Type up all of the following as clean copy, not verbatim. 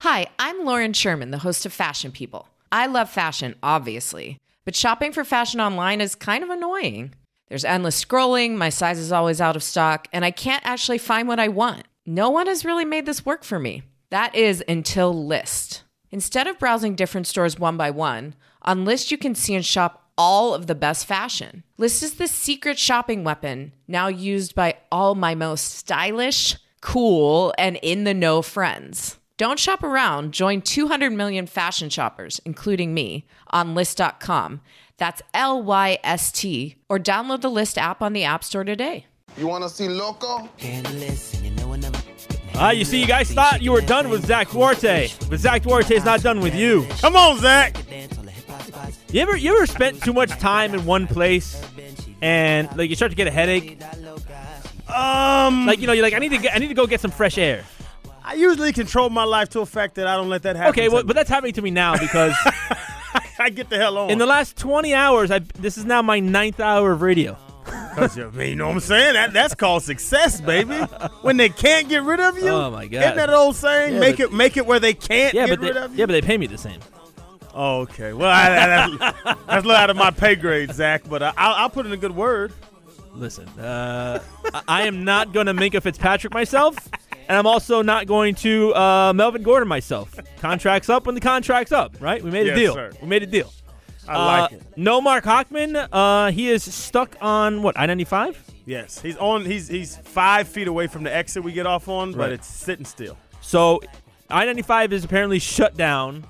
Hi, I'm Lauren Sherman, the host of Fashion People. I love fashion, obviously, but shopping for fashion online is kind of annoying. There's endless scrolling, my size is always out of stock, and I can't actually find what I want. No one has really made this work for me. That is until Lyst. Instead of browsing different stores one by one, on Lyst you can see and shop all of the best fashion. Lyst is the secret shopping weapon, now used by all my most stylish, cool, and in-the-know friends. Don't shop around. Join 200 million fashion shoppers, including me, on Lyst.com. That's Lyst, or download the Lyst app on the App Store today. You want to see Loco? You see, you guys thought you were done with Zach Duarte, but Zach Duarte is not done with you. Come on, Zach. You ever spent too much time in one place and like you start to get a headache? You're like I need to go get some fresh air. I usually control my life to a fact that I don't let that happen. Okay, well, but that's happening to me now because I get the hell on. in the last 20 hours, this is now my 9th hour of radio. You know what I'm saying? That's called success, baby. When they can't get rid of you. Oh my God! Isn't that an old saying? Yeah, make it where they can't get rid of you. Yeah, but they pay me the same. Oh, okay. Well, that's a little out of my pay grade, Zach. But I'll put in a good word. Listen, I am not going to Minkah Fitzpatrick myself, and I'm also not going to Melvin Gordon myself. Contract's up when the contract's up, right? We made a deal. Sir. We made a deal. I like it. No Mark Hochman. He is stuck on what, I-95? Yes, he's 5 feet away from the exit we get off on, but it's sitting still. So I-95 is apparently shut down.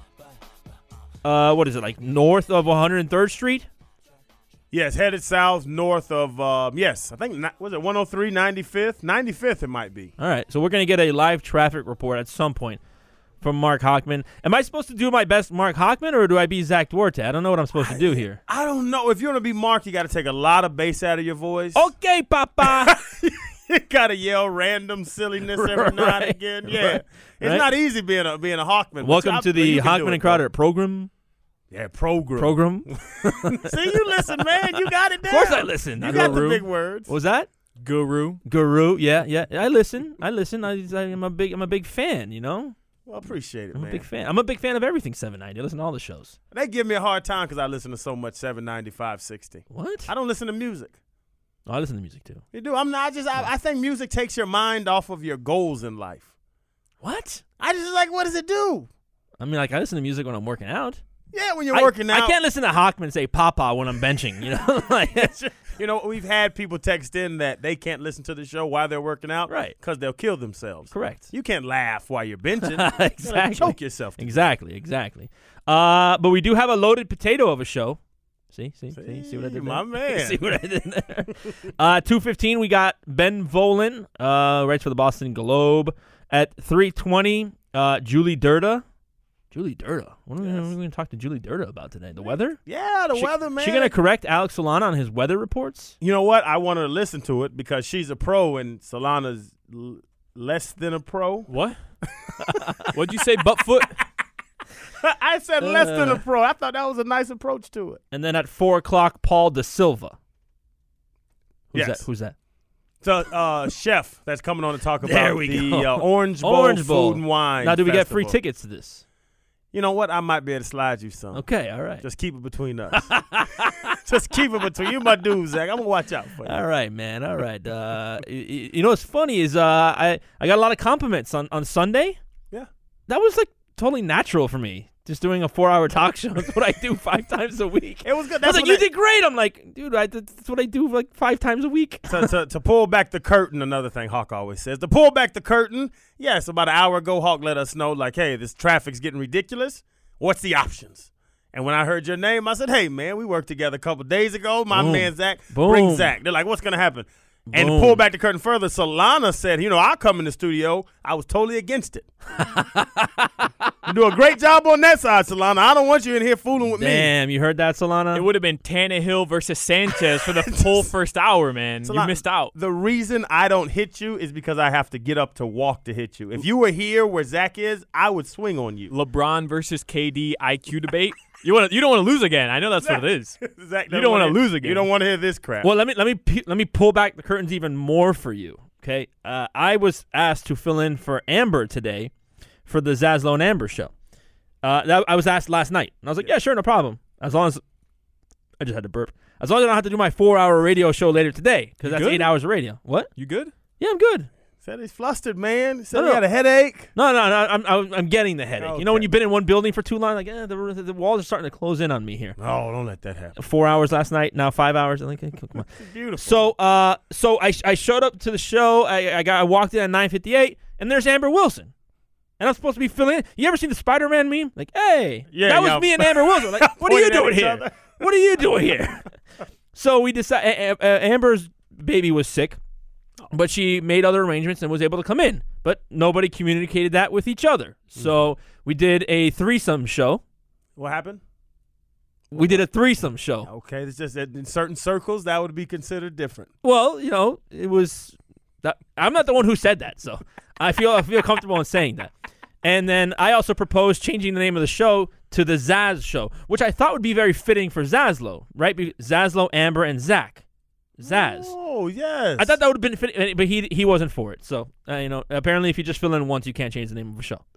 What is it, like north of 103rd Street? Yes, headed south north of, I think, was it 103, 95th? 95th it might be. All right, so we're going to get a live traffic report at some point from Mark Hochman. Am I supposed to do my best Mark Hochman, or do I be Zach Duarte? I don't know what I'm supposed to do here. I don't know. If you want to be Mark, you got to take a lot of bass out of your voice. Okay, Papa. You got to yell random silliness every now and again. Yeah. Right. It's not easy being a Hochman. Welcome to the Hochman and Crowder program. Yeah, program. See, you listen, man. You got it down. Of course I listen. You got the big words. What was that? Guru. Yeah. I listen. I'm a big fan, you know? Well, I appreciate it, man. I'm a big fan. I'm a big fan of everything 790. I listen to all the shows. They give me a hard time because I listen to so much 790, 560. What? I don't listen to music. Oh, I listen to music, too. You do? I'm not. I think music takes your mind off of your goals in life. What? I just like, what does it do? I mean, like, I listen to music when I'm working out. Yeah, when you're working out. I can't listen to Hochman say Papa when I'm benching, you know? Like, we've had people text in that they can't listen to the show while they're working out. Right. Because they'll kill themselves. Correct. You can't laugh while you're benching. Exactly. Choke yourself. Exactly. But we do have a loaded potato of a show. See what I did there? My man. See what I did there? 2:15, we got Ben Volin, writes for the Boston Globe. At 3:20, Julie Durda. Julie Durda. What are we going to talk to Julie Durda about today? The weather? Yeah, the weather, man. She going to correct Alex Solana on his weather reports? You know what? I want her to listen to it because she's a pro and Solana's less than a pro. What? What'd you say, buttfoot? I said less than a pro. I thought that was a nice approach to it. And then at 4 o'clock, Paul Da Silva. Who's that? So, chef that's coming on to talk about there we the go. Orange Bowl Food and Wine Now, do we get Festival. free tickets to this? You know what? I might be able to slide you some. Okay, all right. Just keep it between us. Just keep it between you, my dude, Zach. I'm gonna watch out for you. All right, man. All right. You know what's funny is I got a lot of compliments on Sunday. Yeah, that was like totally natural for me. Just doing a 4-hour talk show. That's what I do 5 times a week. It was good. I was like, you did great. I'm like, dude, that's what I do like 5 times a week. To pull back the curtain, another thing Hawk always says. To pull back the curtain, yes, about an hour ago, Hawk let us know, like, hey, this traffic's getting ridiculous. What's the options? And when I heard your name, I said, hey, man, we worked together a couple days ago. My man, Zach, bring Zach. They're like, what's going to happen? And to pull back the curtain further, Solana said, I'll come in the studio. I was totally against it. You do a great job on that side, Solana. I don't want you in here fooling with me. Damn, you heard that, Solana? It would have been Tannehill versus Sanchez for the full first hour, man. Solana, you missed out. The reason I don't hit you is because I have to get up to walk to hit you. If you were here where Zach is, I would swing on you. LeBron versus KD IQ debate. You don't want to lose again. I know that's what it is. Zach, you don't want to lose again. You don't want to hear this crap. Well, let me pull back the curtains even more for you. Okay, I was asked to fill in for Amber today for the Zaslow and Amber show. That I was asked last night, and I was like, yeah, sure, no problem. As long as I just had to burp. As long as I don't have to do my 4-hour radio show later today, because that's good? 8 hours of radio. What? You good? Yeah, I'm good. Said he's flustered, man. He said No, he no. had a headache. No, I'm getting the headache. You know when Okay. you've been in one building for too long, like the walls are starting to close in on me here. Oh, don't let that happen. 4 hours last night, now 5 hours. I think, come on. It's beautiful. So I showed up to the show. I walked in at 9:58, and there's Amber Wilson, and I'm supposed to be filling in. You ever seen the Spider-Man meme? Like, hey, Yeah, that was yeah. me and Amber Wilson. Like, what are you Pointing at doing each here? other. What are you doing here? So we decided. Amber's baby was sick, but she made other arrangements and was able to come in. But nobody communicated that with each other. So we did a threesome show. What happened? We did a threesome show. Okay, it's just that in certain circles that would be considered different. Well, it was. I'm not the one who said that, so I feel comfortable in saying that. And then I also proposed changing the name of the show to the Zaz Show, which I thought would be very fitting for Zaslow, right? Zaslow, Amber, and Zach. Zaz. Oh, yes. I thought that would have been fitting, but he wasn't for it. So, apparently if you just fill in once, you can't change the name of a show.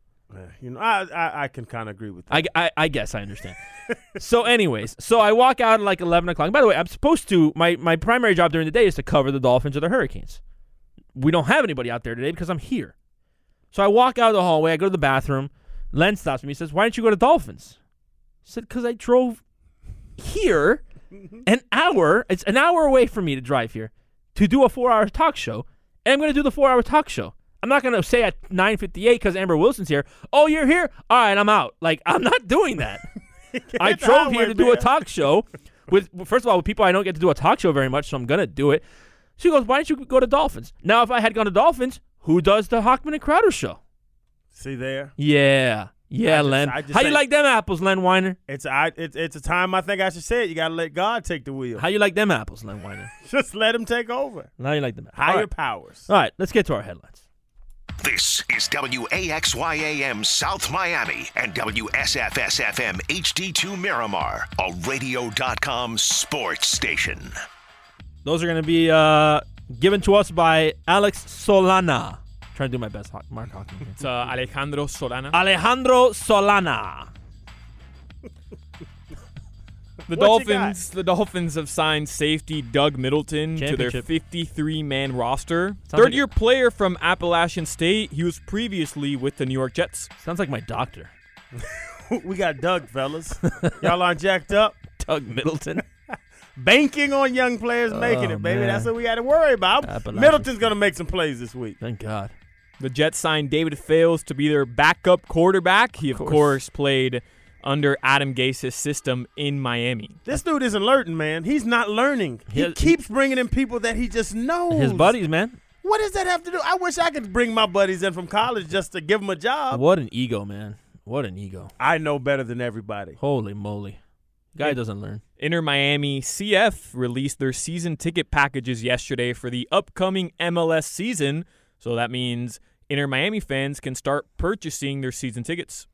I can kind of agree with that. I guess I understand. So anyways, I walk out at like 11 o'clock. By the way, I'm supposed to, my primary job during the day is to cover the Dolphins or the Hurricanes. We don't have anybody out there today because I'm here. So I walk out of the hallway. I go to the bathroom. Len stops me. He says, why didn't you go to Dolphins? I said, because I drove here an hour. It's an hour away from me to drive here to do a 4-hour talk show. And I'm going to do the 4-hour talk show. I'm not going to say at 9:58 because Amber Wilson's here, oh, you're here? All right, I'm out. Like, I'm not doing that. I drove here to do a talk show with, first of all, with people I don't get to do a talk show very much, so I'm going to do it. She goes, why didn't you go to Dolphins? Now, if I had gone to Dolphins, who does the Hockman and Crowder show? See there? Yeah, Len. I just How you say- like them apples, Len Weiner? It's a time I think I should say it. You got to let God take the wheel. How you like them apples, Len Weiner? Just let him take over. How you like them apples? Higher All right. powers. All right, let's get to our headlines. This is WAXYAM South Miami and WSFS-FM HD2 Miramar, a radio.com sports station. Those are going to be given to us by Alex Solana. Trying to do my best, Mark Hawkins. It's Alejandro Solana. Alejandro Solana. The What you Dolphins have signed safety Doug Middleton to their Championship. 53-man roster. Sounds Third-year player from Appalachian State. He was previously with the New York Jets. Sounds like my doctor. We got Doug, fellas. Y'all aren't jacked up. Doug Middleton. Banking on young players making it, baby. man. That's what we got to worry about. Appalachian Middleton's going to make some plays this week. Thank God. The Jets signed David Fales to be their backup quarterback. He, of course, played under Adam Gase's system in Miami. This dude isn't learning, man. He's not learning. He keeps bringing in people that he just knows. His buddies, man. What does that have to do? I wish I could bring my buddies in from college just to give them a job. What an ego, man. What an ego. I know better than everybody. Holy moly. Guy doesn't learn. Inter Miami CF released their season ticket packages yesterday for the upcoming MLS season. So that means Inter Miami fans can start purchasing their season tickets.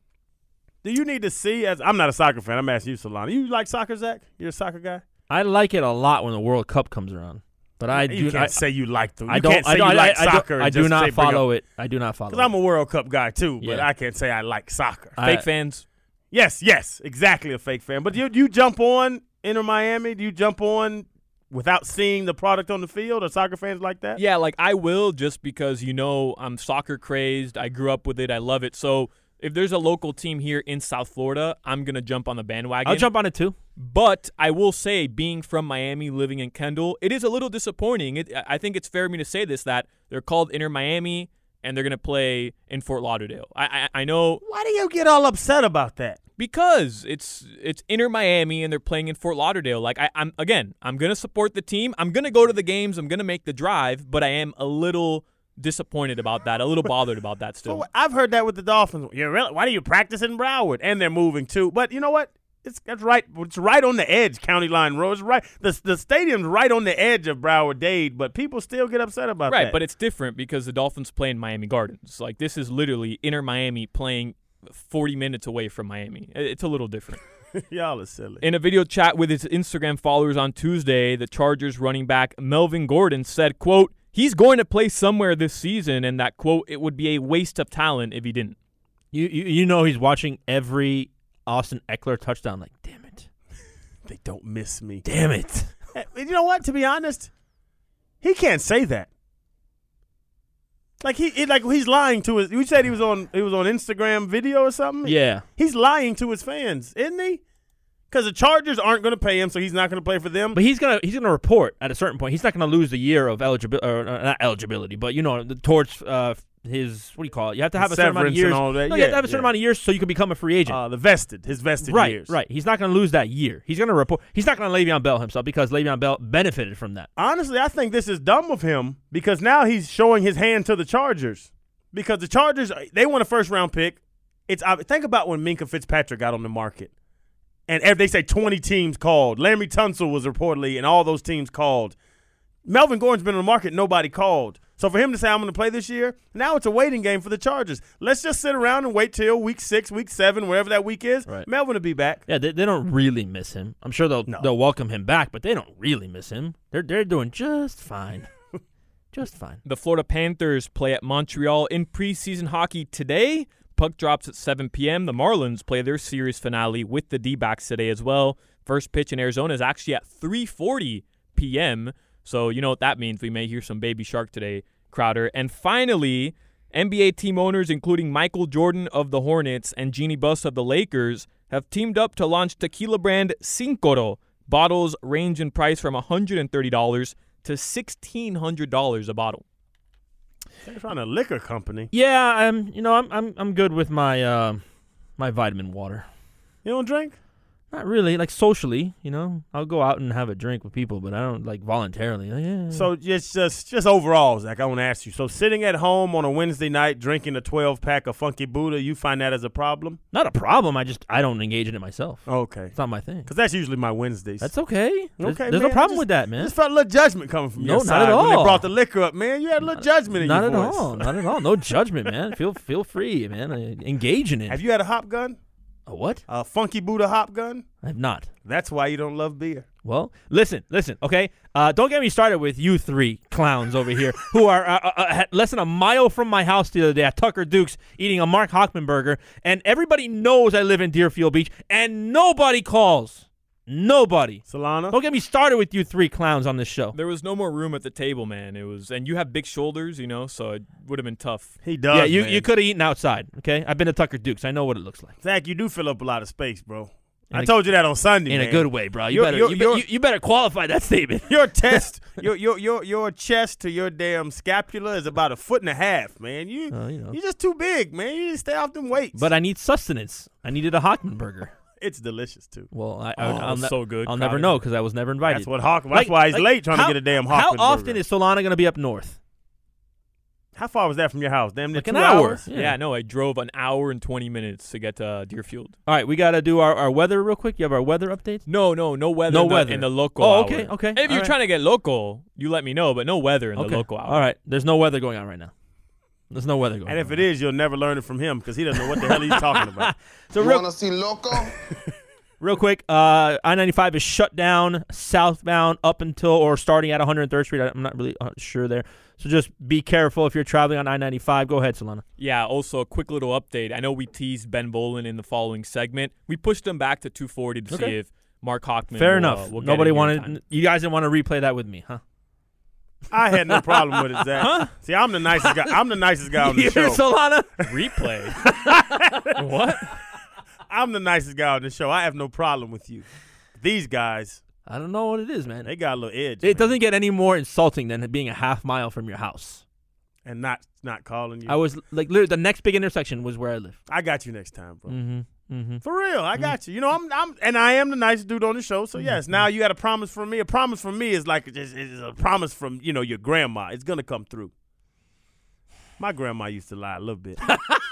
Do you need to see? I'm not a soccer fan. I'm asking you, Solana. You like soccer, Zach? You're a soccer guy? I like it a lot when the World Cup comes around. But I You do can't say you like them. I You don't can't say you like soccer. I do not follow it. I do not follow Because I'm a World Cup guy, too, but Yeah. I can't say I like soccer. Fake fans. Yes, exactly a fake fan. But you jump on Inter Miami? Do you jump on without seeing the product on the field? Are soccer fans like that? Yeah, like I will just because, I'm soccer crazed. I grew up with it. I love it. So if there's a local team here in South Florida, I'm going to jump on the bandwagon. I'll jump on it too. But I will say, being from Miami, living in Kendall, it is a little disappointing. I think it's fair of me to say this, that they're called Inter Miami, and they're going to play in Fort Lauderdale. I know. Why do you get all upset about that? Because it's Inter Miami, and they're playing in Fort Lauderdale. Like, I'm going to support the team. I'm going to go to the games. I'm going to make the drive, but I am a little disappointed about that, a little bothered about that still. So I've heard that with the Dolphins. Why do you practice in Broward? And they're moving too. But you know what? That's right. It's right on the edge, County Line Road. It's right. The stadium's right on the edge of Broward-Dade, but people still get upset about that. Right, but it's different because the Dolphins play in Miami Gardens. Like, this is literally Inter Miami playing 40 minutes away from Miami. It's a little different. Y'all are silly. In a video chat with his Instagram followers on Tuesday, the Chargers running back Melvin Gordon said, quote, he's going to play somewhere this season, and that, quote, it would be a waste of talent if he didn't. You know he's watching every Austin Eckler touchdown. Like, damn it. They don't miss me. Damn it. You know what? To be honest, he can't say that. Like he's lying to his. You said he was on Instagram video or something. Yeah. He's lying to his fans, isn't he? Because the Chargers aren't going to pay him, so he's not going to play for them. But he's gonna report at a certain point. He's not gonna lose the year of eligibility, or not eligibility, but towards his, what do you call it? You have to have a certain amount of years. And all that. No, you have to have a certain amount of years so you can become a free agent. His vested right, years. Right. He's not going to lose that year. He's going to report. He's not going to Le'Veon Bell himself because Le'Veon Bell benefited from that. Honestly, I think this is dumb of him because now he's showing his hand to the Chargers because the Chargers, they want a first-round pick. Think about when Minkah Fitzpatrick got on the market. And they say 20 teams called. Larry Tunsil was reportedly, and all those teams called. Melvin Gordon's been on the market. Nobody called. So for him to say, I'm going to play this year, now it's a waiting game for the Chargers. Let's just sit around and wait till week 6, week 7, wherever that week is. Right. Melvin will be back. Yeah, they don't really miss him. I'm sure they'll welcome him back, but they don't really miss him. They're doing just fine. Just fine. The Florida Panthers play at Montreal in preseason hockey today. Puck drops at 7 p.m. The Marlins play their series finale with the D-backs today as well. First pitch in Arizona is actually at 3:40 p.m., so you know what that means. We may hear some Baby Shark today, Crowder. And finally, NBA team owners, including Michael Jordan of the Hornets and Jeannie Buss of the Lakers, have teamed up to launch tequila brand Cincoro. Bottles range in price from $130 to $1,600 a bottle. They're trying a liquor company. Yeah, I'm good with my my vitamin water. You don't drink? Not really, like socially, I'll go out and have a drink with people, but I don't like voluntarily. Like, yeah. So just overall, Zach, I want to ask you. So sitting at home on a Wednesday night drinking a 12-pack of Funky Buddha, you find that as a problem? Not a problem. I don't engage in it myself. Okay. It's not my thing. Because that's usually my Wednesdays. That's okay. There's man, no problem with that, man. I just felt a little judgment coming from your not side at all. when they brought the liquor up, man. You had a little judgment in your voice. Not at all. No judgment, man. Feel free, man. Engage in it. Have you had a hop gun? A what? A Funky Buddha hop gun? I have not. That's why you don't love beer. Well, listen, okay? Don't get me started with you three clowns over here who are less than a mile from my house the other day at Tucker Duke's eating a Mark Hochman burger, and everybody knows I live in Deerfield Beach, and nobody calls. Nobody. Solana? Don't get me started with you three clowns on this show. There was no more room at the table, man. And you have big shoulders, so it would have been tough. He does, Yeah, man. you could have eaten outside, okay? I've been to Tucker Duke's. I know what it looks like. Zach, you do fill up a lot of space, bro. I a- told you that on Sunday, In man. a good way, bro. You're- You better qualify that statement. Your your chest to your damn scapula is about 1.5 foot, man. You're just too big, man. You need to stay off them weights. But I need sustenance. I needed a Hochman burger. it's delicious too. Well, Oh, so good, I'll never Crowder. know because I was never invited. That's why he's late trying to get a damn Hochman How burger. often is Solana going to be up north? How far was that from your house? Damn near Like 2 an hour. hours? Yeah, no, I drove an hour and 20 minutes to get to Deerfield. All right, we got to do our weather real quick. You have our weather updates? No weather. No in the- weather. in the local Oh, hour. okay. If All you're right. trying to get local, you let me know, but no weather in the Okay. local hour. All right, there's no weather going on right now. There's no weather going on. And if it is, you'll never learn it from him because he doesn't know what the hell he's talking about. So You want to see Loco? real quick, I-95 is shut down southbound up until or starting at 103rd Street. I'm not really sure there. So just be careful if you're traveling on I-95. Go ahead, Solana. Yeah, also a quick little update. I know we teased Ben Bolin in the following segment. We pushed him back to 240 to see Okay. if Mark Hochman Fair will, enough. will get Nobody in here in wanted. time. You guys didn't want to replay that with me, huh? I had no problem with it, Zach. See, I'm the nicest guy. I'm the nicest guy on the You show. hear Solana? Replay. What? I'm the nicest guy on the show. I have no problem with you. These guys, I don't know what it is, man. they got a little edge. It man. doesn't get any more insulting than being a half mile from your house. And not calling you. I was like, literally, the next big intersection was where I live. I got you next time, bro. Mm-hmm. For real, I got you. You know, I am the nicest dude on the show. So yes, now you got a promise from me. A promise from me is like is a promise from your grandma. It's gonna come through. My grandma used to lie a little bit.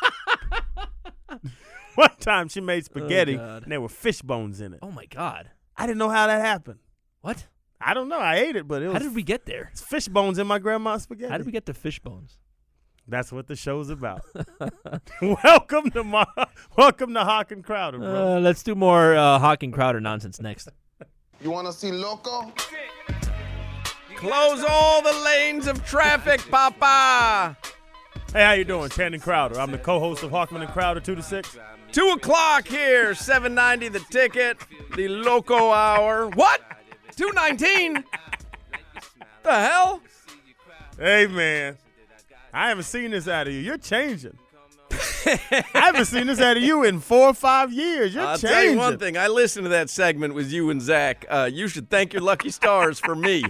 One time she made spaghetti God. and there were fish bones in it. Oh my God! I didn't know how that happened. What? I don't know. I ate it, but it was How did we get there? fish bones in my grandma's spaghetti. How did we get to fish bones? That's what the show's about. Welcome to Hawk and Crowder, bro. Let's do more Hawk and Crowder nonsense next. You want to see Loco? Close all the lanes of traffic, Papa. Hey, how you doing? Channing Crowder. I'm the co-host of Hawkman and Crowder 2 to 6. 2 o'clock here, 790 the ticket, the Loco Hour. What? 219? The hell? Hey, man. I haven't seen this out of you. You're changing. I haven't seen this out of you in 4 or 5 years. You're I'll changing. tell you one thing. I listened to that segment with you and Zach. You should thank your lucky stars for me.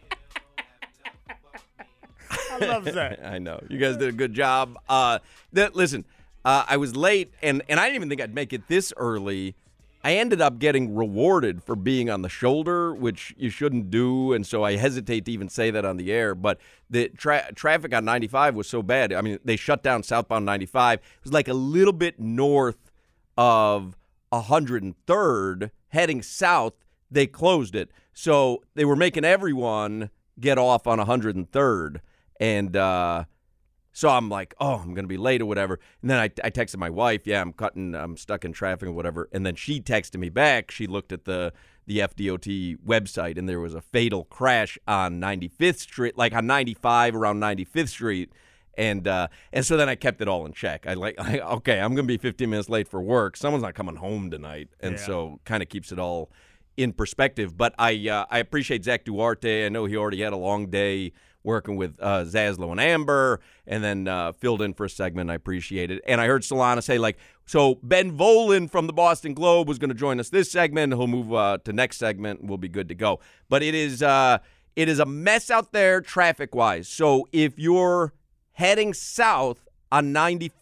I love Zach. I know. You guys did a good job. Listen, I was late, and I didn't even think I'd make it this early. I ended up getting rewarded for being on the shoulder, which you shouldn't do, and so I hesitate to even say that on the air. But the traffic on 95 was so bad. I mean, they shut down southbound 95. It was like a little bit north of 103rd, heading south. They closed it. So they were making everyone get off on 103rd. And so I'm like, oh, I'm going to be late or whatever. And then I texted my wife, I'm stuck in traffic or whatever. And then she texted me back. She looked at the FDOT website, and there was a fatal crash on 95th Street, like on 95 around 95th Street. And so then I kept it all in check. Okay, I'm going to be 15 minutes late for work. Someone's not coming home tonight. And so kind of keeps it all in perspective. But I appreciate Zach Duarte. I know he already had a long day working with Zaslow and Amber, and then filled in for a segment. I appreciate it. And I heard Solana say, so Ben Volin from the Boston Globe was going to join us this segment. He'll move to next segment, and we'll be good to go. But it is a mess out there traffic-wise. So if you're heading south on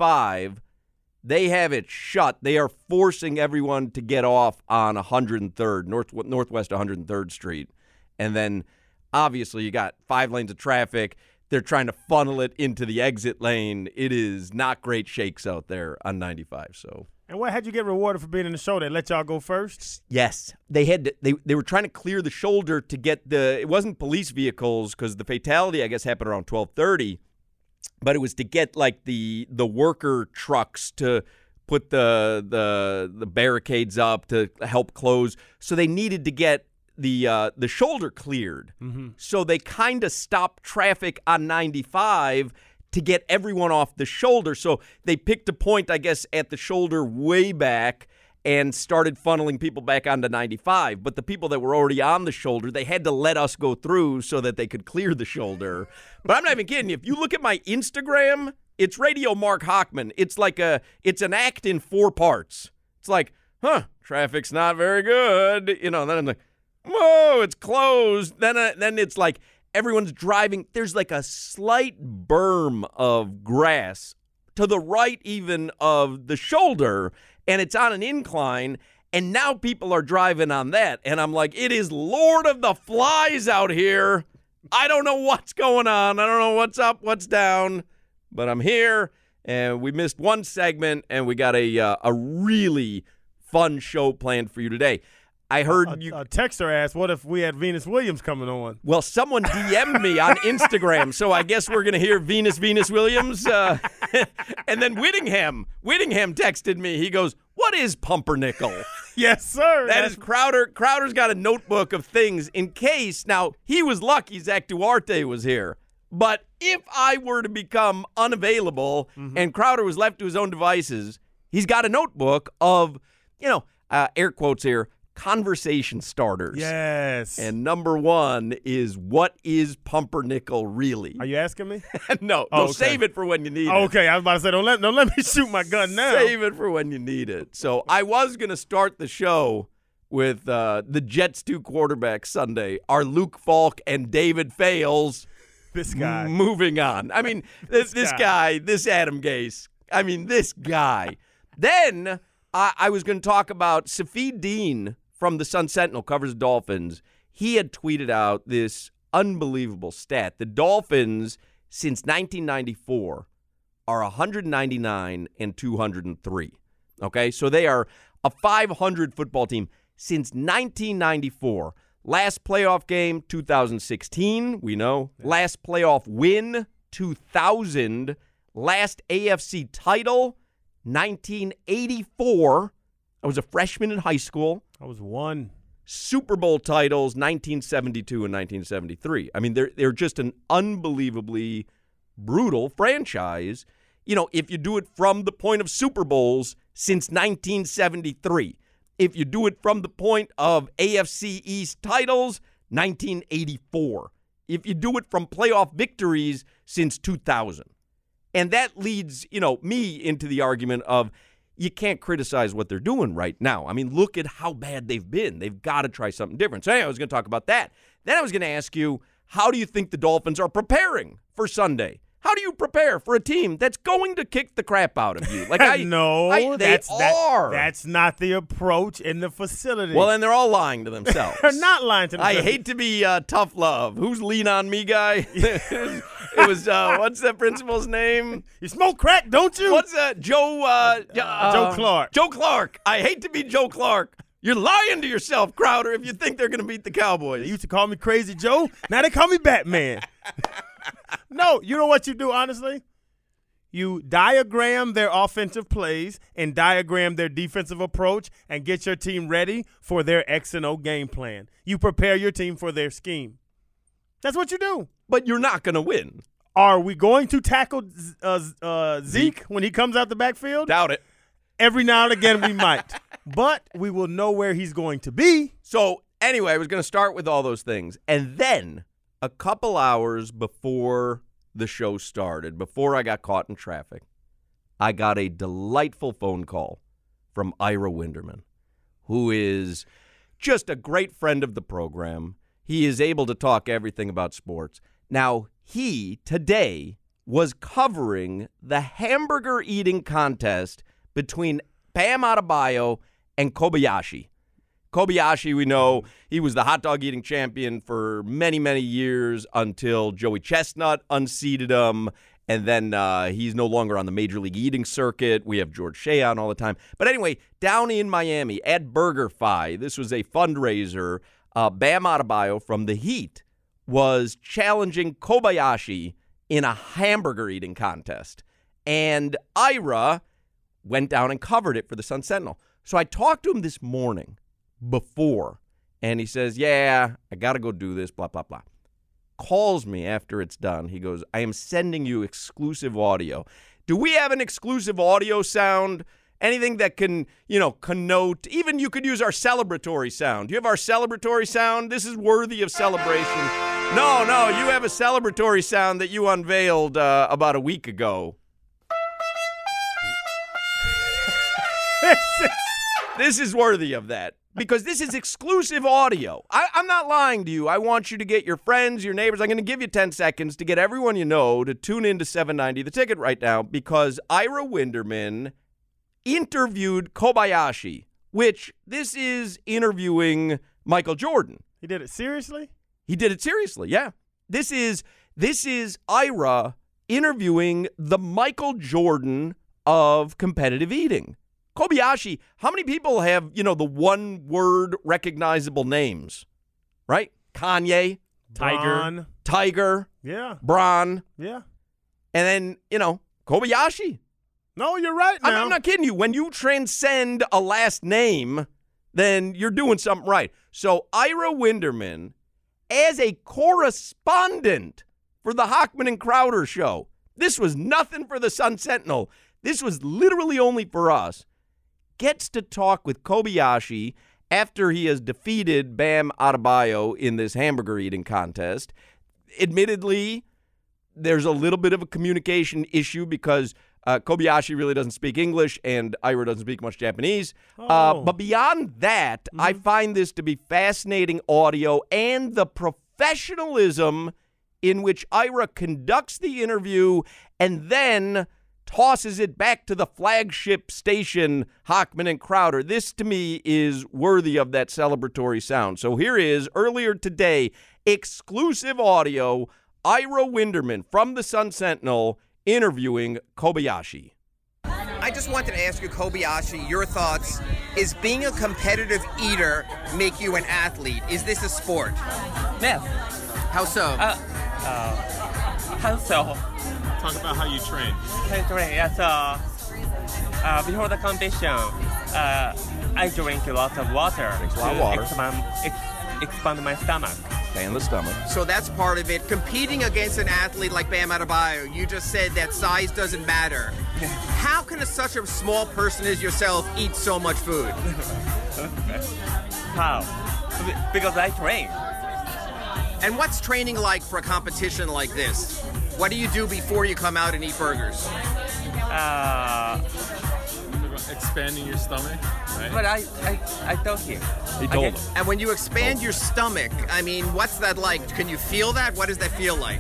95, they have it shut. They are forcing everyone to get off on 103rd, Northwest 103rd Street. And then obviously, you got 5 lanes of traffic. They're trying to funnel it into the exit lane. It is not great shakes out there on 95. So, and how'd you get rewarded for being in the show? They let y'all go first? Yes, they had. They were trying to clear the shoulder to get it wasn't police vehicles because the fatality, I guess, happened around 12:30, but it was to get like the worker trucks to put the barricades up to help close. So they needed to get the shoulder cleared. Mm-hmm. So they kind of stopped traffic on 95 to get everyone off the shoulder. So they picked a point, I guess, at the shoulder way back and started funneling people back onto 95. But the people that were already on the shoulder, they had to let us go through so that they could clear the shoulder. But I'm not even kidding you. If you look at my Instagram, it's Radio Mark Hochman. It's an act in 4 parts. It's like, traffic's not very good. And then I'm like, whoa, it's closed. Then it's like everyone's driving. There's like a slight berm of grass to the right even of the shoulder, and it's on an incline, and now people are driving on that. And I'm like, it is Lord of the Flies out here. I don't know what's going on. I don't know what's up, what's down, but I'm here, and we missed one segment, and we got a really fun show planned for you today. I heard a texter asked, what if we had Venus Williams coming on? Well, someone DM'd me on Instagram, so I guess we're going to hear Venus Williams. And then Whittingham texted me. He goes, what is pumpernickel? Yes, sir. That is Crowder. Crowder's got a notebook of things in case. Now, he was lucky Zach Duarte was here. But if I were to become unavailable and Crowder was left to his own devices, he's got a notebook of, air quotes here, conversation starters. Yes. And number 1 is, what is pumpernickel really? Are you asking me? No. Okay. Save it for when you need it. Okay, I was about to say, don't let me shoot my gun now. Save it for when you need it. So I was going to start the show with the Jets 2 quarterbacks Sunday, our Luke Falk and David Fales. This guy. Moving on. I mean, this guy, this Adam Gase. I mean, this guy. Then I was going to talk about Safid Deen from the Sun Sentinel, covers the Dolphins. He had tweeted out this unbelievable stat. The Dolphins, since 1994, are 199 and 203. Okay, so they are a 500 football team since 1994. Last playoff game, 2016, we know. Last playoff win, 2000. Last AFC title, 1984. I was a freshman in high school. I was 1. Super Bowl titles, 1972 and 1973. I mean, they're just an unbelievably brutal franchise. if you do it from the point of Super Bowls since 1973, if you do it from the point of AFC East titles, 1984, if you do it from playoff victories since 2000. And that leads, me into the argument of you can't criticize what they're doing right now. I mean, look at how bad they've been. They've got to try something different. So anyway, I was going to talk about that. Then I was going to ask you, how do you think the Dolphins are preparing for Sunday? How do you prepare for a team that's going to kick the crap out of you? Like they are. That's not the approach in the facility. Well, then they're all lying to themselves. They're not lying to themselves. I hate to be tough love. Who's lean on me guy? It was what's that principal's name? You smoke crack, don't you? What's that? Joe Clark. Joe Clark. I hate to be Joe Clark. You're lying to yourself, Crowder, if you think they're going to beat the Cowboys. They used to call me Crazy Joe. Now they call me Batman. No, you know what you do, honestly? You diagram their offensive plays and diagram their defensive approach and get your team ready for their X and O game plan. You prepare your team for their scheme. That's what you do. But you're not going to win. Are we going to tackle Zeke when he comes out the backfield? Doubt it. Every now and again we might. But we will know where he's going to be. So, anyway, I was going to start with all those things. And then a couple hours before the show started, before I got caught in traffic, I got a delightful phone call from Ira Winderman, who is just a great friend of the program. He is able to talk everything about sports. Now, he today was covering the hamburger eating contest between Bam Adebayo and Kobayashi. Kobayashi, we know, he was the hot dog eating champion for many, many years until Joey Chestnut unseated him, and then he's no longer on the Major League Eating circuit. We have George Shea on all the time. But anyway, down in Miami at BurgerFi, this was a fundraiser. Bam Adebayo from the Heat was challenging Kobayashi in a hamburger eating contest. And Ira went down and covered it for the Sun Sentinel. So I talked to him this morning before, and he says, yeah, I got to go do this, blah, blah, blah. Calls me after it's done. He goes, I am sending you exclusive audio. Do we have an exclusive audio sound? Anything that can, connote, even you could use our celebratory sound. Do you have our celebratory sound? This is worthy of celebration. No, you have a celebratory sound that you unveiled about a week ago. This is worthy of that because this is exclusive audio. I'm not lying to you. I want you to get your friends, your neighbors. I'm going to give you 10 seconds to get everyone you know to tune in to 790 The Ticket right now because Ira Winderman interviewed Kobayashi, which this is interviewing Michael Jordan. He did it seriously? He did it seriously, yeah. This is Ira interviewing the Michael Jordan of competitive eating. Kobayashi, how many people have, the one-word recognizable names, right? Kanye. Tiger. Yeah. Bron. Yeah. And then, Kobayashi. No, you're right now. I'm not kidding you. When you transcend a last name, then you're doing something right. So Ira Winderman, as a correspondent for the Hochman and Crowder show, this was nothing for the Sun Sentinel. This was literally only for us. Gets to talk with Kobayashi after he has defeated Bam Adebayo in this hamburger eating contest. Admittedly, there's a little bit of a communication issue because Kobayashi really doesn't speak English and Ira doesn't speak much Japanese. But beyond that, I find this to be fascinating audio and the professionalism in which Ira conducts the interview and then tosses it back to the flagship station, Hochman and Crowder. This, to me, is worthy of that celebratory sound. So here is, earlier today, exclusive audio, Ira Winderman from the Sun Sentinel interviewing Kobayashi. I just wanted to ask you, Kobayashi, your thoughts. Is being a competitive eater make you an athlete? Is this a sport? Yes. How so? How so? Talk about how you train. Yes. Before the competition, I drink lots of water Drinks a lot of water. Expand my stomach. Expand the stomach. So that's part of it. Competing against an athlete like Bam Adebayo, you just said that size doesn't matter. How can such a small person as yourself eat so much food? How? Because I train. And what's training like for a competition like this? What do you do before you come out and eat burgers? Expanding your stomach, right? But I told him. He told him. And when you expand your stomach, I mean, what's that like? Can you feel that? What does that feel like?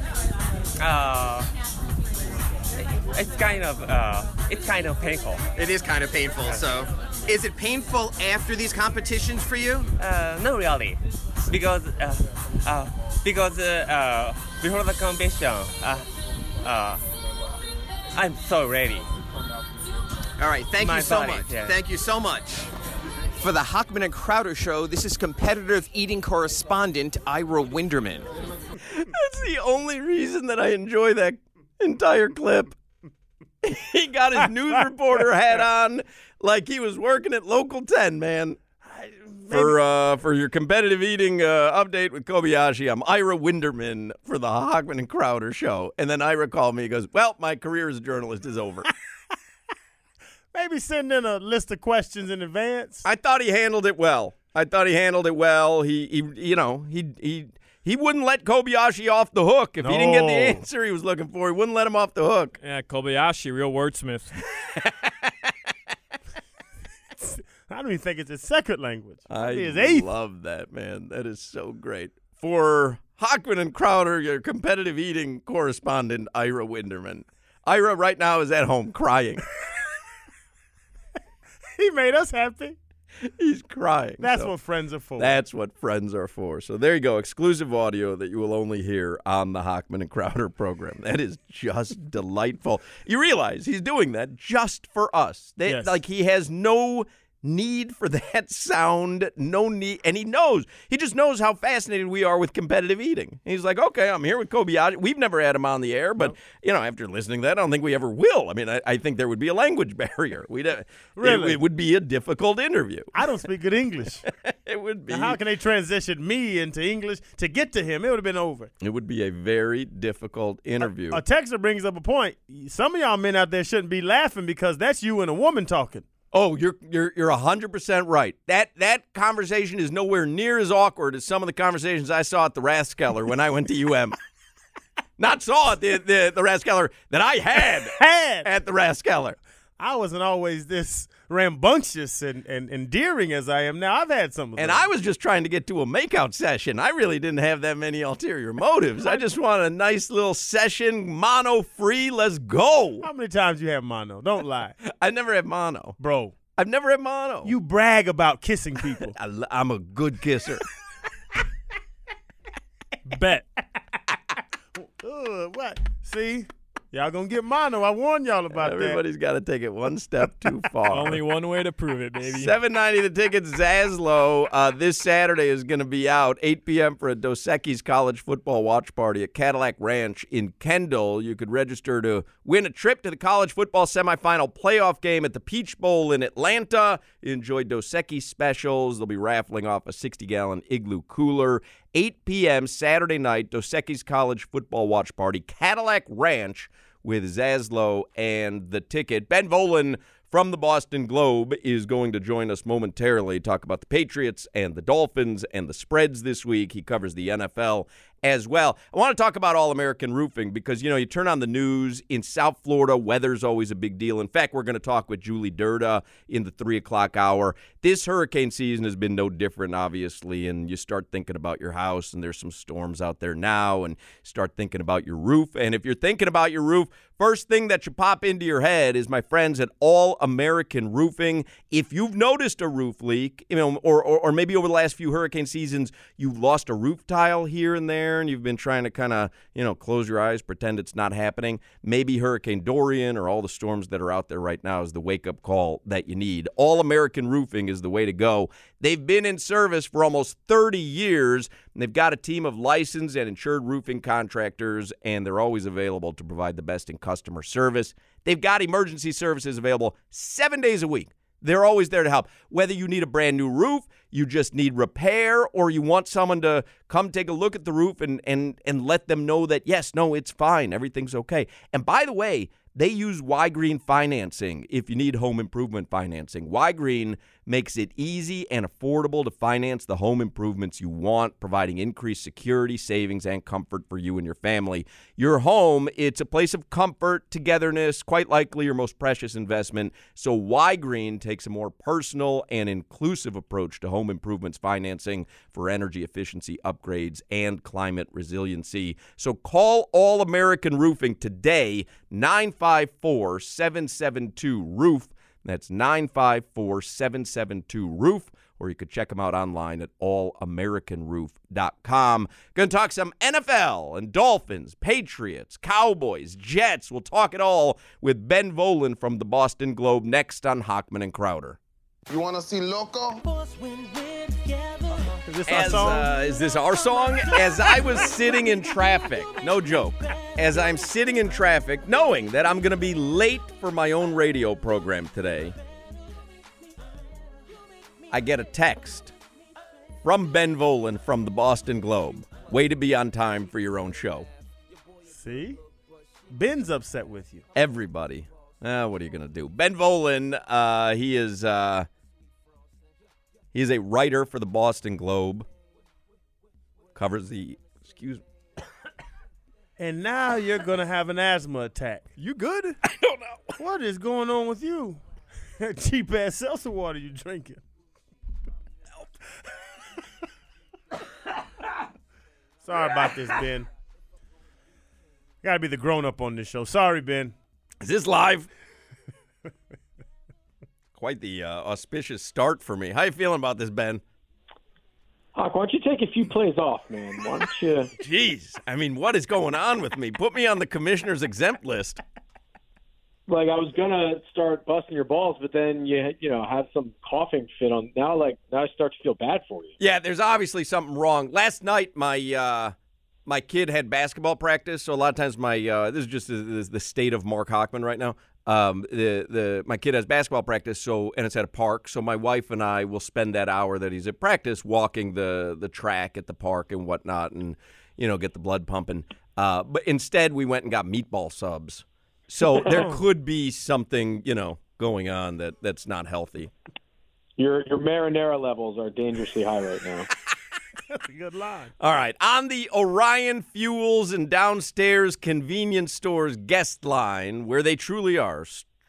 It's kind of painful. It is kind of painful. So, is it painful after these competitions for you? No, really, because before the competition, I'm so ready. All right, thank you so body, much. yeah. Thank you so much. For the Hochman and Crowder Show, this is competitive eating correspondent Ira Winderman. That's the only reason that I enjoy that entire clip. He got his news reporter hat on like he was working at Local 10, man. For your competitive eating update with Kobayashi, I'm Ira Winderman for the Hochman and Crowder Show. And then Ira called me. He goes, well, my career as a journalist is over. Maybe send in a list of questions in advance. I thought he handled it well. He wouldn't let Kobayashi off the hook. If he didn't get the answer he was looking for, he wouldn't let him off the hook. Yeah, Kobayashi, real wordsmith. I don't even think it's his second language. I his eighth. love that, man. That is so great. For Hochman and Crowder, your competitive eating correspondent, Ira Winderman. Ira right now is at home crying. He made us happy. He's crying. That's what friends are for. That's what friends are for. So there you go. Exclusive audio that you will only hear on the Hochman and Crowder program. That is just delightful. You realize he's doing that just for us. Yes. Like he has no need for that sound, no need, and he just knows how fascinated we are with competitive eating. He's like, okay, I'm here with Kobayashi. We've never had him on the air, but after listening to that, I don't think we ever will. I mean, I think there would be a language barrier. Really? It would be a difficult interview. I don't speak good English. It would be. Now, how can they transition me into English to get to him? It would have been over. It would be a very difficult interview. A texter brings up a point. Some of y'all men out there shouldn't be laughing because that's you and a woman talking. Oh, you're 100% right. That conversation is nowhere near as awkward as some of the conversations I saw at the Rathskeller when I went to UM. Not saw at the Rathskeller, that I had at the Rathskeller. I wasn't always this rambunctious and endearing as I am now. I've had some of those. And I was just trying to get to a makeout session. I really didn't have that many ulterior motives. I just want a nice little session, mono-free. Let's go. How many times you have mono? Don't lie. I never had mono. Bro. I've never had mono. You brag about kissing people. I'm a good kisser. Bet. What? See? Y'all gonna get mono. I warned y'all about Everybody's got to take it one step too far. Only one way to prove it, baby. $7.90 the tickets. Zaslow this Saturday is going to be out 8 p.m. for a Dos Equis college football watch party at Cadillac Ranch in Kendall. You could register to win a trip to the college football semifinal playoff game at the Peach Bowl in Atlanta. Enjoy Dos Equis specials. They'll be raffling off a 60-gallon Igloo cooler. 8 p.m. Saturday night, Dos Equis college football watch party, Cadillac Ranch, with Zaslow and the ticket. Ben Volen from the Boston Globe is going to join us momentarily, talk about the Patriots and the Dolphins and the spreads this week. He covers the NFL as well. I want to talk about All-American Roofing because, you turn on the news in South Florida, weather's always a big deal. In fact, we're going to talk with Julie Durda in the 3 o'clock hour. This hurricane season has been no different, obviously, and you start thinking about your house, and there's some storms out there now, and start thinking about your roof. And if you're thinking about your roof, first thing that should pop into your head is my friends at All-American Roofing. If you've noticed a roof leak, or maybe over the last few hurricane seasons, you've lost a roof tile here and there, and you've been trying to kind of, close your eyes, pretend it's not happening. Maybe Hurricane Dorian or all the storms that are out there right now is the wake-up call that you need. All-American Roofing is the way to go. They've been in service for almost 30 years, and they've got a team of licensed and insured roofing contractors, and they're always available to provide the best in customer service. They've got emergency services available 7 days a week. They're always there to help. Whether you need a brand new roof, you just need repair, or you want someone to come take a look at the roof and let them know that, yes, no, it's fine. Everything's okay. And by the way, they use Y-Green financing if you need home improvement financing. Y-Green makes it easy and affordable to finance the home improvements you want, providing increased security, savings, and comfort for you and your family. Your home, it's a place of comfort, togetherness, quite likely your most precious investment. So Y-Green takes a more personal and inclusive approach to home improvements financing for energy efficiency upgrades and climate resiliency. So call All American Roofing today, 954-772-ROOF. That's 954-772-ROOF, or you could check them out online at allamericanroof.com. Going to talk some NFL and Dolphins, Patriots, Cowboys, Jets. We'll talk it all with Ben Volin from the Boston Globe next on Hochman and Crowder. You want to see Loco? Is this our song? Is this our song? As I was sitting in traffic, no joke, as I'm sitting in traffic, knowing that I'm going to be late for my own radio program today, I get a text from Ben Volin from the Boston Globe. Way to be on time for your own show. See? Ben's upset with you. Everybody. What are you going to do? Ben Volin, he is a writer for the Boston Globe. Covers the, excuse me. And now you're going to have an asthma attack. You good? I don't know. What is going on with you? Cheap-ass seltzer water you drinking. Sorry about this, Ben. Got to be the grown-up on this show. Sorry, Ben. Is this live? Quite the auspicious start for me. How you feeling about this, Ben? Hawk, why don't you take a few plays off, man? Why don't you? Jeez. I mean, what is going on with me? Put me on the commissioner's exempt list. Like, I was going to start busting your balls, but then you have some coughing fit on. Now I start to feel bad for you. Yeah, there's obviously something wrong. Last night, my kid had basketball practice, so a lot of times this is just the state of Mark Hochman right now. My kid has basketball practice, and it's at a park. So my wife and I will spend that hour that he's at practice walking the track at the park and whatnot, and get the blood pumping. But instead, we went and got meatball subs. So there could be something going on that's not healthy. Your marinara levels are dangerously high right now. That's a good line. All right. On the Orion Fuels and Downstairs Convenience Stores guest line, where they truly are,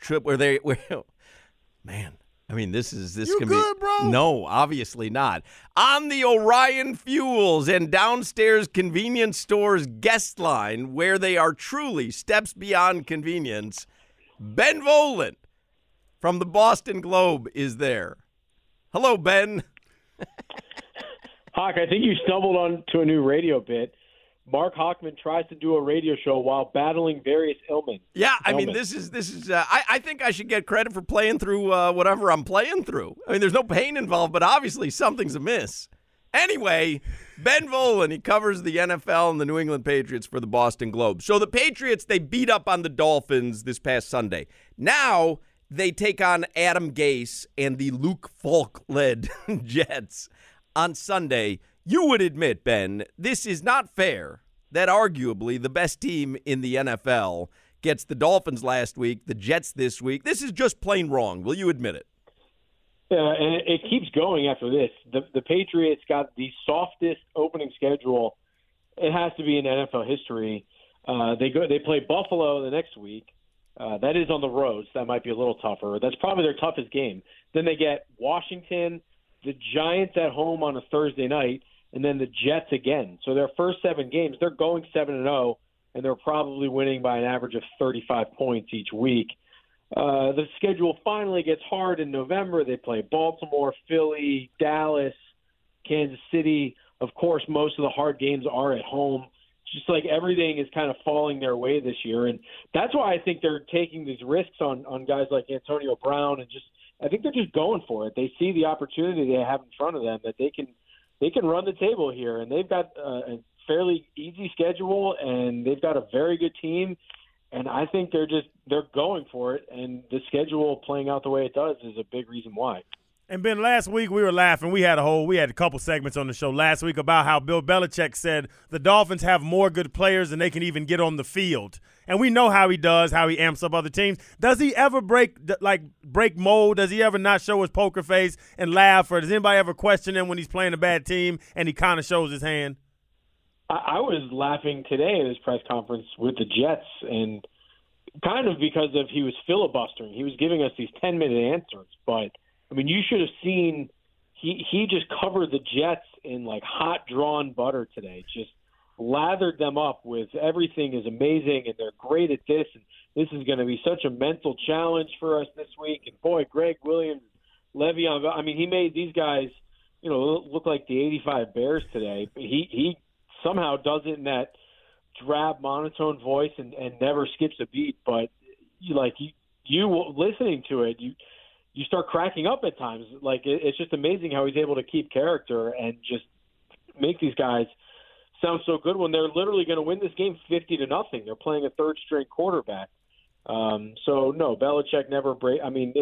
man, I mean, this you can good, be. bro? No, obviously not. On the Orion Fuels and Downstairs Convenience Stores guest line, where they are truly steps beyond convenience, Ben Volin from the Boston Globe is there. Hello, Ben. Hawk, I think you stumbled onto a new radio bit. Mark Hochman tries to do a radio show while battling various ailments. Yeah, I mean, this is. I think I should get credit for playing through whatever I'm playing through. I mean, there's no pain involved, but obviously something's amiss. Anyway, Ben Volin, he covers the NFL and the New England Patriots for the Boston Globe. So the Patriots, they beat up on the Dolphins this past Sunday. Now they take on Adam Gase and the Luke Falk-led Jets on Sunday. You would admit, Ben, this is not fair that arguably the best team in the NFL gets the Dolphins last week, the Jets this week. This is just plain wrong. Will you admit it? Yeah, and it keeps going after this. The Patriots got the softest opening schedule. It has to be in NFL history. They play Buffalo the next week. That is on the road, so that might be a little tougher. That's probably their toughest game. Then they get Washington, the Giants at home on a Thursday night, and then the Jets again. So their first 7 games, they're going 7-0, and they're probably winning by an average of 35 points each week. The schedule finally gets hard in November. They play Baltimore, Philly, Dallas, Kansas City. Of course, most of the hard games are at home. It's just like everything is kind of falling their way this year. And that's why I think they're taking these risks on guys like Antonio Brown, and I think they're just going for it. They see the opportunity they have in front of them that they can run the table here, and they've got a fairly easy schedule, and they've got a very good team. And I think they're going for it, and the schedule playing out the way it does is a big reason why. And Ben, last week we were laughing. We had a couple segments on the show last week about how Bill Belichick said the Dolphins have more good players than they can even get on the field. And we know how he does, how he amps up other teams. Does he ever break mold? Does he ever not show his poker face and laugh? Or does anybody ever question him when he's playing a bad team and he kind of shows his hand? I was laughing today at his press conference with the Jets, and kind of because of he was filibustering. He was giving us these 10-minute answers, but I mean, you should have seen he just covered the Jets in like hot drawn butter today. Just lathered them up with everything is amazing and they're great at this, and this is going to be such a mental challenge for us this week. And boy, Greg Williams, Le'Veon, I mean, he made these guys, look like the '85 Bears today. He somehow does it in that drab, monotone voice and never skips a beat. But you listening to it, you start cracking up at times. Like, it's just amazing how he's able to keep character and just make these guys sound so good when they're literally going to win this game 50-0. They're playing a third-string quarterback. So no, Belichick never break. I mean,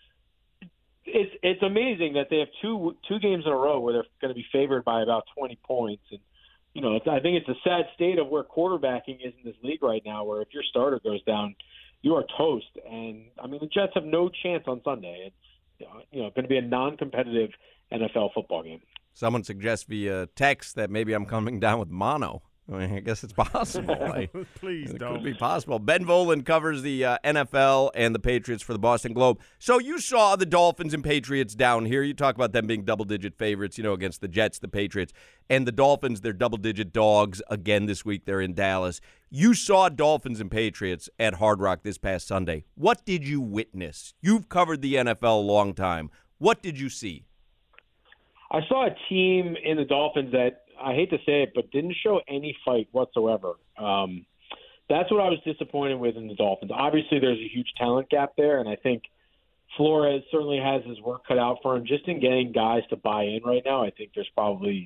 it's amazing that they have two games in a row where they're going to be favored by about 20 points. And I think it's a sad state of where quarterbacking is in this league right now, where if your starter goes down, you are toast. And, I mean, the Jets have no chance on Sunday. It's going to be a non-competitive NFL football game. Someone suggests via text that maybe I'm coming down with mono. I mean, I guess it's possible. Please don't. It could be possible. Ben Volen covers the NFL and the Patriots for the Boston Globe. So you saw the Dolphins and Patriots down here. You talk about them being double-digit favorites, against the Jets, the Patriots. And the Dolphins, they're double-digit dogs again this week. They're in Dallas. You saw Dolphins and Patriots at Hard Rock this past Sunday. What did you witness? You've covered the NFL a long time. What did you see? I saw a team in the Dolphins that, I hate to say it, but didn't show any fight whatsoever. That's what I was disappointed with in the Dolphins. Obviously, there's a huge talent gap there, and I think Flores certainly has his work cut out for him just in getting guys to buy in right now. I think there's probably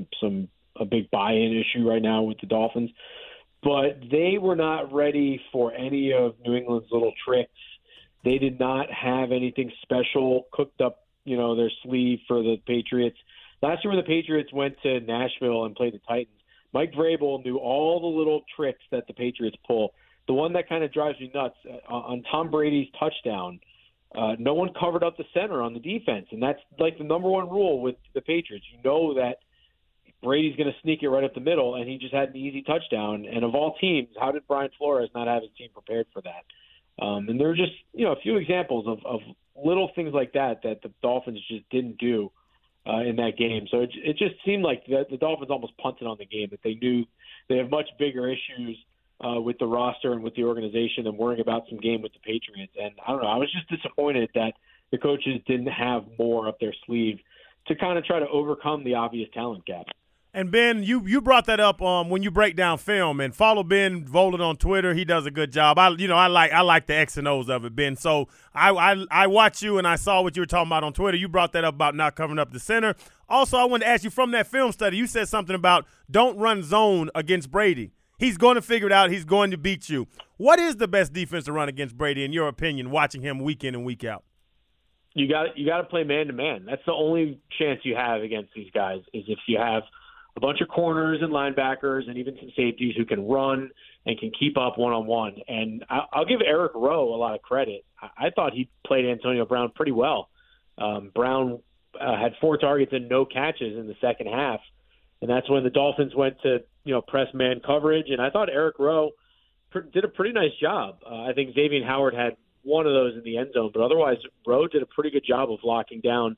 a big buy-in issue right now with the Dolphins. But they were not ready for any of New England's little tricks. They did not have anything special cooked up, their sleeve for the Patriots. Last year when the Patriots went to Nashville and played the Titans, Mike Vrabel knew all the little tricks that the Patriots pull. The one that kind of drives me nuts, on Tom Brady's touchdown, no one covered up the center on the defense, and that's like the number one rule with the Patriots. You know that Brady's going to sneak it right up the middle, and he just had an easy touchdown. And of all teams, how did Brian Flores not have his team prepared for that? And there are just a few examples of little things like that the Dolphins just didn't do in that game. So it just seemed like the Dolphins almost punted on the game, that they knew they have much bigger issues with the roster and with the organization than worrying about some game with the Patriots. And I don't know, I was just disappointed that the coaches didn't have more up their sleeve to kind of try to overcome the obvious talent gap. And Ben, you brought that up when you break down film, and follow Ben Volen on Twitter. He does a good job. I like the X and O's of it, Ben. So I watched you and I saw what you were talking about on Twitter. You brought that up about not covering up the center. Also, I wanted to ask you, from that film study, you said something about don't run zone against Brady. He's going to figure it out. He's going to beat you. What is the best defense to run against Brady, in your opinion, watching him week in and week out? You got to play man to man. That's the only chance you have against these guys, is if you have a bunch of corners and linebackers and even some safeties who can run and can keep up one-on-one. And I'll give Eric Rowe a lot of credit. I thought he played Antonio Brown pretty well. Brown had 4 targets and no catches in the second half, and that's when the Dolphins went to press man coverage. And I thought Eric Rowe did a pretty nice job. I think Xavier Howard had one of those in the end zone, but otherwise Rowe did a pretty good job of locking down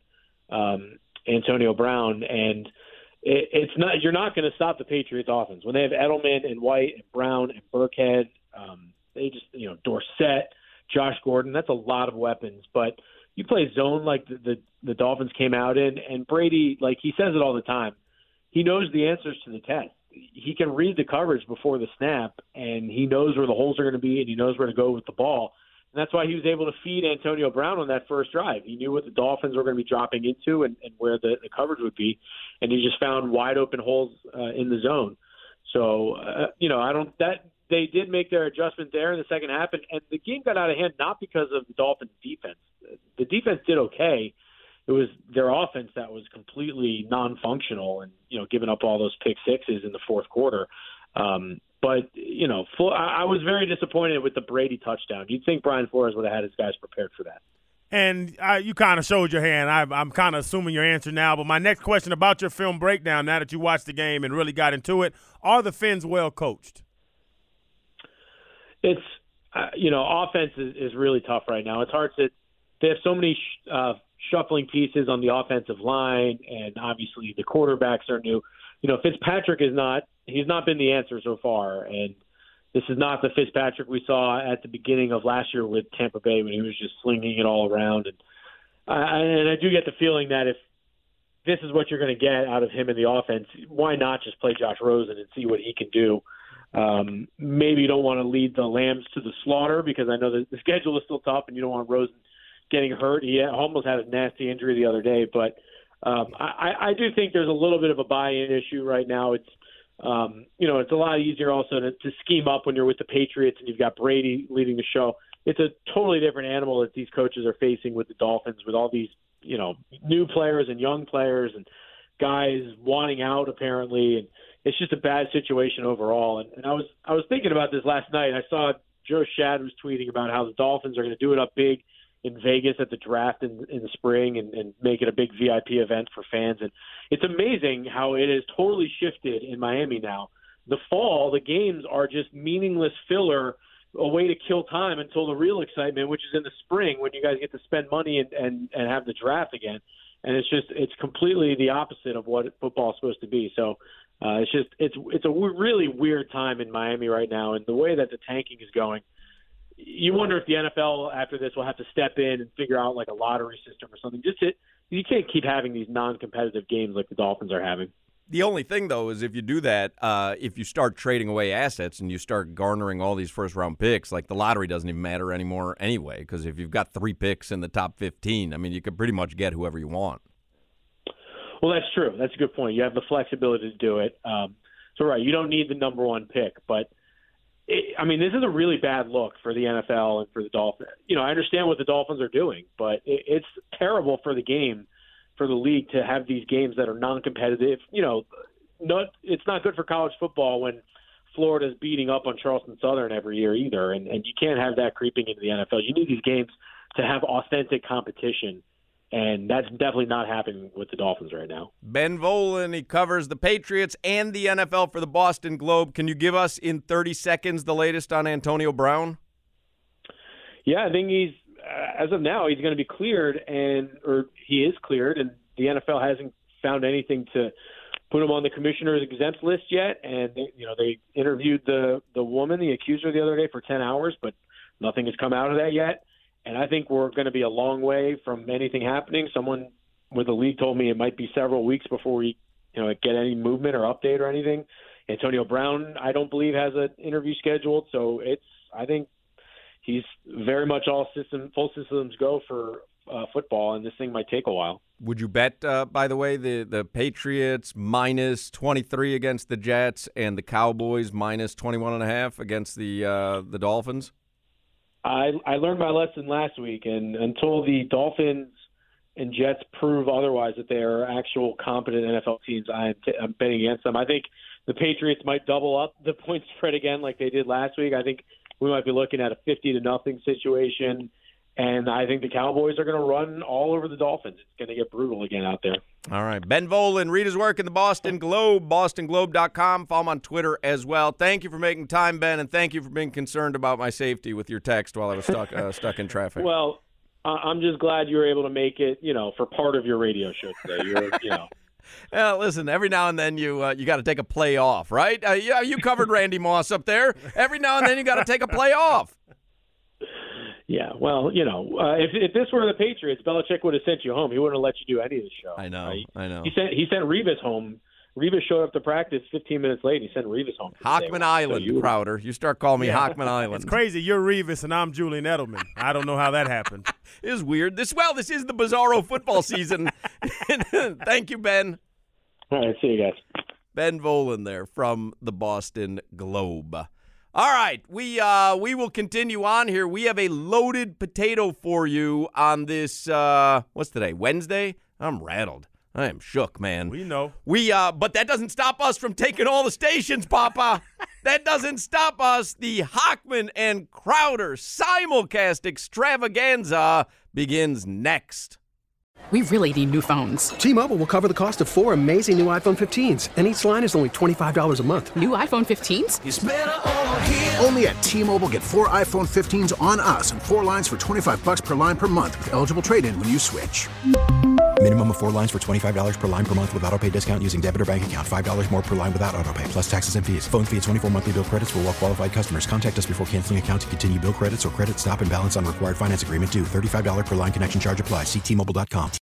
Antonio Brown. And you're not going to stop the Patriots offense when they have Edelman and White and Brown and Burkhead. They just, Dorsett, Josh Gordon, that's a lot of weapons. But you play zone like the Dolphins came out in, and Brady, like he says it all the time, he knows the answers to the test. He can read the coverage before the snap, and he knows where the holes are going to be, and he knows where to go with the ball. And that's why he was able to feed Antonio Brown on that first drive. He knew what the Dolphins were going to be dropping into and where the coverage would be, and he just found wide open holes in the zone. So, they did make their adjustment there in the second half, and the game got out of hand not because of the Dolphins' defense. The defense did okay. It was their offense that was completely non-functional and, giving up all those pick sixes in the fourth quarter. But I was very disappointed with the Brady touchdown. You'd think Brian Flores would have had his guys prepared for that. And you kind of showed your hand. I'm kind of assuming your answer now. But my next question about your film breakdown, now that you watched the game and really got into it, are the Finns well coached? It's, offense is really tough right now. It's hard to – they have so many shuffling pieces on the offensive line, and obviously the quarterbacks are new. Fitzpatrick he's not been the answer so far, and this is not the Fitzpatrick we saw at the beginning of last year with Tampa Bay when he was just slinging it all around. And I do get the feeling that if this is what you're going to get out of him in the offense, why not just play Josh Rosen and see what he can do? Maybe you don't want to lead the Lambs to the slaughter because I know that the schedule is still tough and you don't want Rosen getting hurt. He almost had a nasty injury the other day, but I do think there's a little bit of a buy-in issue right now. It's it's a lot easier also to scheme up when you're with the Patriots and you've got Brady leading the show. It's a totally different animal that these coaches are facing with the Dolphins, with all these new players and young players and guys wanting out apparently, and it's just a bad situation overall. And I was thinking about this last night. I saw Joe Shad was tweeting about how the Dolphins are going to do it up big in Vegas at the draft in the spring and make it a big VIP event for fans. And it's amazing how it has totally shifted in Miami now. The fall, the games are just meaningless filler, a way to kill time until the real excitement, which is in the spring when you guys get to spend money and have the draft again. And it's completely the opposite of what football is supposed to be. So it's a really weird time in Miami right now. And the way that the tanking is going, you wonder if the NFL after this will have to step in and figure out like a lottery system or something. You can't keep having these non-competitive games like the Dolphins are having. The only thing, though, is if you do that, if you start trading away assets and you start garnering all these first-round picks, like the lottery doesn't even matter anymore anyway, because if you've got 3 picks in the top 15, I mean, you can pretty much get whoever you want. Well, that's true. That's a good point. You have the flexibility to do it. So, right, you don't need the number 1 pick, but this is a really bad look for the NFL and for the Dolphins. I understand what the Dolphins are doing, but it's terrible for the game, for the league to have these games that are non-competitive. It's not good for college football when Florida's beating up on Charleston Southern every year either, and you can't have that creeping into the NFL. You need these games to have authentic competition, and that's definitely not happening with the Dolphins right now. Ben Volin, he covers the Patriots and the NFL for the Boston Globe. Can you give us in 30 seconds the latest on Antonio Brown? Yeah, I think as of now, he's going to be cleared, or he is cleared, and the NFL hasn't found anything to put him on the commissioner's exempt list yet. And they interviewed the woman, the accuser, the other day for 10 hours, but nothing has come out of that yet. And I think we're going to be a long way from anything happening. Someone with the league told me it might be several weeks before we, get any movement or update or anything. Antonio Brown, I don't believe, has an interview scheduled, so I think he's very much full systems go for football, and this thing might take a while. Would you bet, by the way, the Patriots minus 23 against the Jets and the Cowboys minus 21.5 against the Dolphins? I learned my lesson last week, and until the Dolphins and Jets prove otherwise that they are actual competent NFL teams, I'm betting against them. I think the Patriots might double up the point spread again like they did last week. I think we might be looking at a 50-0 situation, and I think the Cowboys are going to run all over the Dolphins. It's going to get brutal again out there. All right. Ben Volin, read his work in the Boston Globe, bostonglobe.com. Follow him on Twitter as well. Thank you for making time, Ben, and thank you for being concerned about my safety with your text while I was stuck in traffic. Well, I'm just glad you were able to make it, for part of your radio show today. Listen, every now and then you got to take a play off, right? You covered Randy Moss up there. Every now and then you got to take a play off. Yeah, well, if this were the Patriots, Belichick would have sent you home. He wouldn't have let you do any of the show. I know. He sent Revis home. Revis showed up to practice 15 minutes late. And he sent Revis home. Hockman Island, so Crowder. You start calling me Hockman Island. It's crazy. You're Revis and I'm Julian Edelman. I don't know how that happened. It is weird. This is the Bizarro football season. Thank you, Ben. All right, see you guys. Ben Volin there from the Boston Globe. All right, we will continue on here. We have a loaded potato for you on this, what's today, Wednesday? I'm rattled. I am shook, man. We know. But that doesn't stop us from taking all the stations, Papa. That doesn't stop us. The Hochman and Crowder simulcast extravaganza begins next. We really need new phones. T-Mobile will cover the cost of 4 amazing new iPhone 15s, and each line is only $25 a month. New iPhone 15s? It's better over here. Only at T-Mobile, get 4 iPhone 15s on us and 4 lines for $25 per line per month with eligible trade-in when you switch. Minimum of 4 lines for $25 per line per month with autopay discount using debit or bank account. $5 more per line without autopay, plus taxes and fees. Phone fee at 24 monthly bill credits for well-qualified customers. Contact us before canceling account to continue bill credits or credit stop and balance on required finance agreement due. $35 per line connection charge applies. See T-Mobile.com.